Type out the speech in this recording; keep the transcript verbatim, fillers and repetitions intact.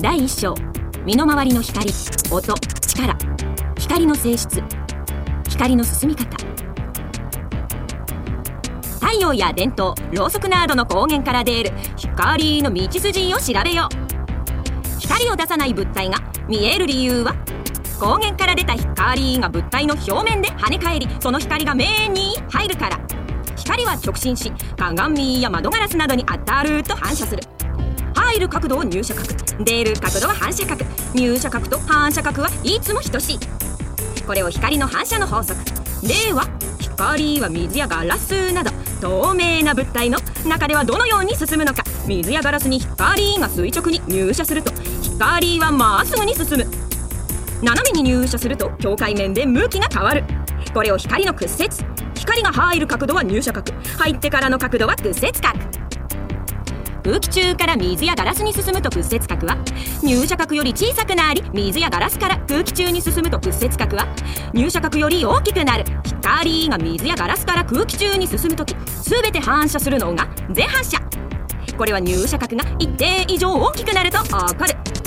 だいいっ章、身の回りの光、音、力、光の性質、光の進み方。太陽や電灯、ろうそくなどの光源から出る光の道筋を調べよう。光を出さない物体が見える理由は、光源から出た光が物体の表面で跳ね返り、その光が目に入るから。光は直進し、鏡や窓ガラスなどに当たると反射する。入る角度を入射角、出る角度は反射角。入射角と反射角はいつも等しい。これを光の反射の法則。では、光は水やガラスなど透明な物体の中ではどのように進むのか。水やガラスに光が垂直に入射すると、光はまっすぐに進む。斜めに入射すると境界面で向きが変わる。これを光の屈折。光が入る角度は入射角、入ってからの角度は屈折角。空気中から水やガラスに進むと屈折角は入射角より小さくなり、水やガラスから空気中に進むと屈折角は入射角より大きくなる。光が水やガラスから空気中に進むとき、すべて反射するのが全反射。これは入射角が一定以上大きくなると起こる。